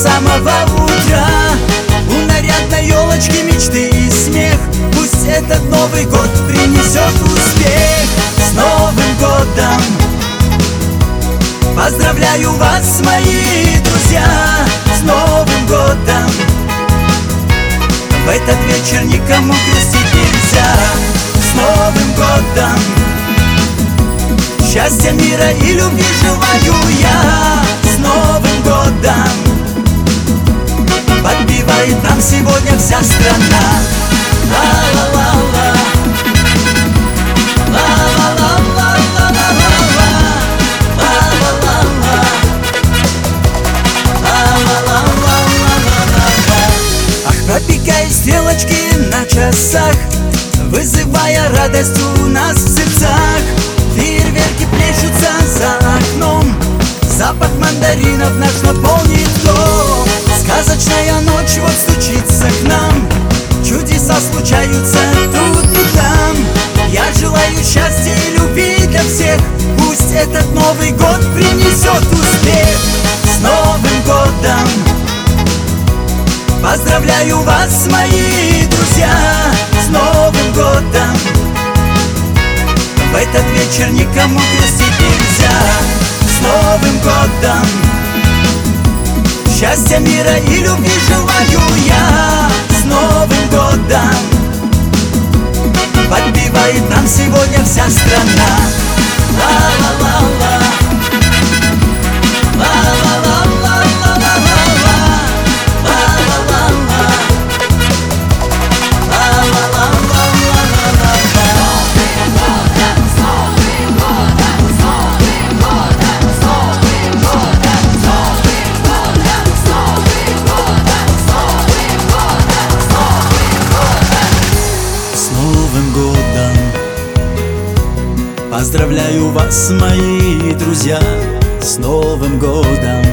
самого утра. У нарядной елочки мечты и смех. Пусть этот Новый год принесет успех. С Новым годом! Поздравляю вас, мои друзья, с Новым годом! В этот вечер никому грустить нельзя. С Новым годом! Счастья, мира и любви желаю я. С Новым годом! Подпевает нам сегодня вся страна. Ла-ла-ла-ла, пропекая стрелочки на часах, вызывая радость у нас в сердцах. Фейерверки плещутся за окном, запах мандаринов наш наполнит дом. Сказочная ночь вот стучится к нам, чудеса случаются тут и там. Я желаю счастья и любви для всех. Пусть этот Новый год принесет успех. С Новым годом! Поздравляю вас, мои друзья, с Новым годом! В этот вечер никому грустить нельзя. С Новым годом! Счастья, мира и любви желаю я. С Новым годом! Подпевает нам сегодня вся страна. Ла-ла-ла-ла, поздравляю вас, мои друзья, с Новым годом!